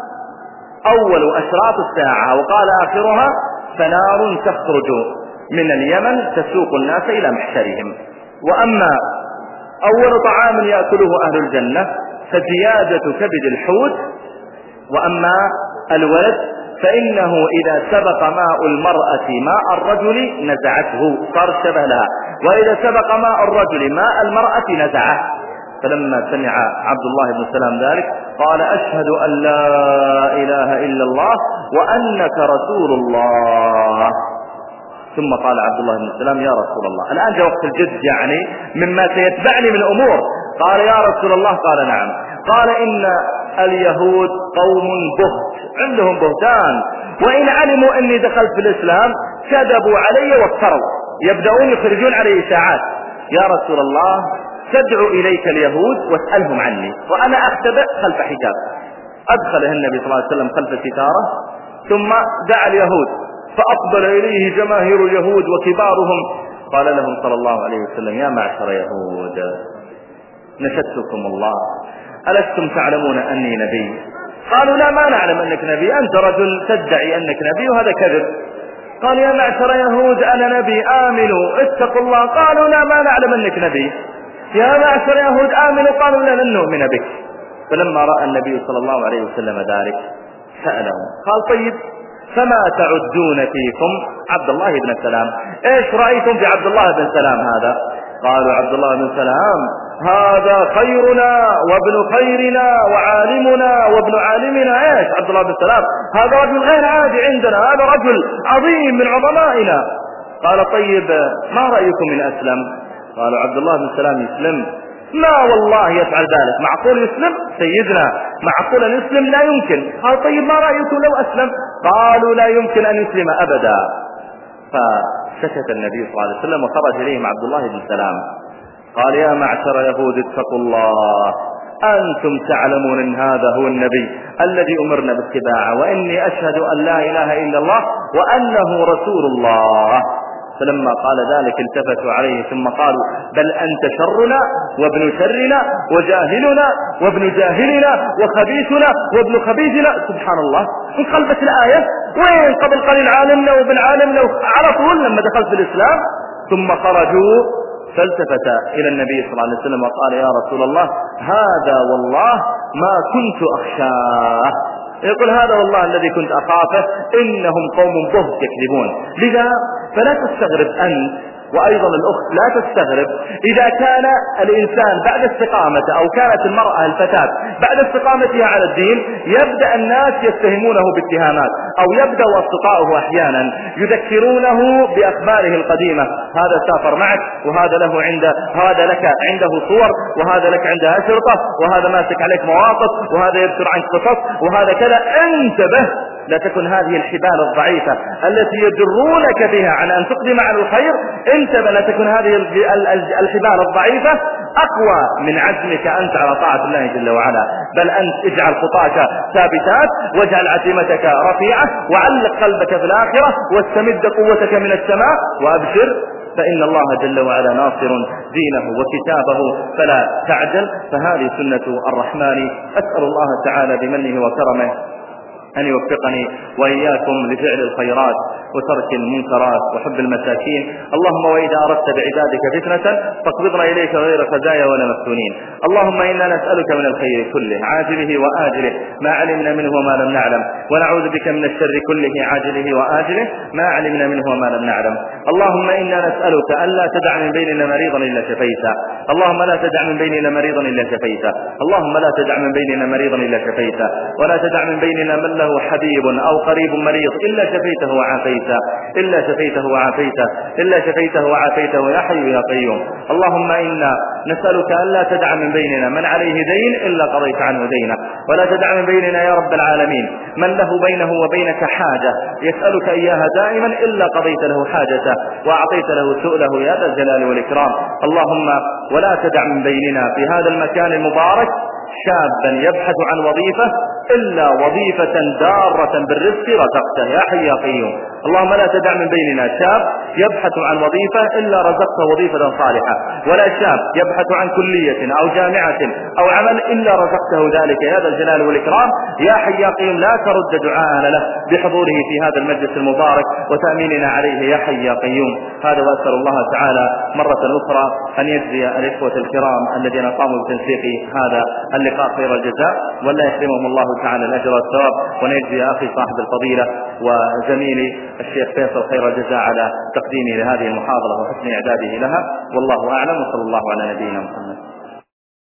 أول أشراط الساعة وقال آخرها فنار تخرج من اليمن تسوق الناس إلى محشرهم. وأما أول طعام يأكله أهل الجنة فزيادة كبد الحوت. وأما الولد فإنه إذا سبق ماء المرأة ماء الرجل نزعته، صار شبه لها، وإذا سبق ماء الرجل ماء المرأة نزعه. فلما سمع عبد الله بن سلام ذلك قال: أشهد أن لا إله إلا الله وأنك رسول الله. ثم قال عبد الله بن سلام: يا رسول الله، الآن جاء وقت الجد، يعني مما سيتبعني من أمور. قال: يا رسول الله. قال: نعم. قال: إن اليهود قوم بهت، عندهم بهتان، وإن علموا أني دخلت في الإسلام كذبوا علي وافتروا، يبدأون يخرجون علي إشاعات. يا رسول الله، تدعو إليك اليهود واسألهم عني، وأنا أختبئ خلف حجاب. أدخله النبي صلى الله عليه وسلم خلف ستارة ثم دعا اليهود، فأقبل إليه جماهير اليهود وكبارهم. قال لهم صلى الله عليه وسلم: يا معشر يهود، نشدتكم الله، ألستم تعلمون أني نبي؟ قالوا: لا، ما نعلم أنك نبي، أنت رجل تدعي أنك نبي وهذا كذب. قال: يا معشر يهود، أنا نبي، آمنوا، اتقوا الله. قالوا: لا، ما نعلم أنك نبي. يا معشر يهود آمنوا. قالوا: لا، لن نؤمن بك. فلما رأى النبي صلى الله عليه وسلم ذلك سألهم، قال: طيب، فما تعدون فيكم عبد الله بن سلام؟ ايش رأيتم في عبد الله بن سلام هذا؟ قالوا: عبد الله بن سلام هذا خيرنا وابن خيرنا وعالمنا وابن عالمنا. ايش عبد الله بن سلام؟ هذا رجل غير عادي عندنا، هذا رجل عظيم من عظمائنا. قال: طيب، ما رأيكم من أسلم؟ قالوا: عبد الله بن سلام يسلم؟ ما والله يفعل ذلك، معقول يسلم سيدنا؟ معقول أن يسلم؟ لا يمكن. قال: طيب، ما رأيكم لو أسلم؟ قالوا: لا يمكن أن يسلم أبدا. فسكت النبي صلى الله عليه وسلم وخرج إليهم عبد الله بن سلام. قال: يا معشر يهود، اتقوا الله، أنتم تعلمون أن هذا هو النبي الذي أمرنا باتباعه، وإني أشهد أن لا إله إلا الله وأنه رسول الله. فلما قال ذلك التفتوا عليه ثم قالوا بل أنت شرنا وابن شرنا وجاهلنا وابن جاهلنا وخبيثنا وابن خبيثنا. سبحان الله، انقلبت الآية. وين قبل قليل عالمنا وابن عالمنا على طول لما دخلت في الإسلام. ثم خرجوا فالتفت إلى النبي صلى الله عليه وسلم وقال يا رسول الله هذا والله ما كنت أخشاه. يقول هذا والله الذي كنت أخافه، إنهم قوم بهت يكذبون. لذا فلا تستغرب أنت وأيضا الأخت لا تستغرب إذا كان الإنسان بعد استقامته أو كانت المرأة الفتاة بعد استقامتها على الدين يبدأ الناس يتهمونه باتهامات، أو يبدأ أصدقاؤه أحيانا يذكرونه بأخباره القديمة. هذا سافر معك، وهذا له عند هذا لك عنده صور، وهذا لك عنده أشرطة، وهذا ماسك عليك مواقف، وهذا يذكر عنك قصص، وهذا كذا. انتبه لا تكن هذه الحبال الضعيفة التي يجرونك بها عن أن تقدم على الخير، انتبه لا تكن هذه الحبال الضعيفة أقوى من عزمك أنت على طاعة الله جل وعلا. بل أنت اجعل خطاك ثابتات، واجعل عزيمتك رفيعة، وعلق قلبك في الآخرة، واستمد قوتك من السماء، وأبشر فإن الله جل وعلا ناصر دينه وكتابه فلا تعجل. فهذه سنة الرحمن. أسأل الله تعالى بمنه وكرمه أن يوفقني وإياكم لفعل الخيرات وترك المنكرات وحب المساكين. اللهم وإذا أردت بعبادك فتنة فاقبضنا إليك غير خزايا ولا مفتونين. اللهم إنا نسألك من الخير كله عاجله وآجله ما علمنا منه وما لم نعلم، ونعوذ بك من الشر كله عاجله وآجله ما علمنا منه وما لم نعلم. اللهم إنا نسألك أن لا تدع من بيننا مريضا إلا شفيته. اللهم لا تدع من بيننا مريضا إلا شفيته. اللهم لا تدع من بيننا مريضا إلا شفيته، ولا تدع من بيننا من له حبيب أو قريب مريض إلا شفيته وعافيته، إلا شفيته وعافيته، إلا شفيته وعافيته يا حي يا قيوم. اللهم إنا نسألك أن لا تدع من بيننا من عليه دين إلا قضيت عنه دينه، ولا تدع من بيننا يا رب العالمين من له بينه وبينك حاجة يسألك إياها دائما إلا قضيت له حاجته وأعطيت له سؤله يا ذا الجلال والإكرام. اللهم ولا تدع من بيننا في هذا المكان المبارك شابا يبحث عن وظيفة إلا وظيفة دارة بالرزق رزقته يا حي يا قيوم. اللهم لا تدع من بيننا شاب يبحث عن وظيفة إلا رزقته وظيفة صالحة، ولا شاب يبحث عن كلية أو جامعة أو عمل إلا رزقته ذلك يا ذا الجلال والإكرام. يا حي يا قيوم لا ترد دعاءنا له بحضوره في هذا المجلس المبارك وتأميننا عليه يا حي يا قيوم. هذا وأسأل الله تعالى مرة أخرى أن يجزي الإخوة الكرام الذين قاموا بتنسيق هذا اللقاء خير الجزاء، ولا يحرمهم الله تعالى الأجر والثواب، ونجزي أخي صاحب الفضيلة وزميلي الشيخ فيصل خير الجزاء على تقديمي لهذه المحاضرة وحسن إعداده لها. والله أعلم، وصلى الله على نبينا محمد.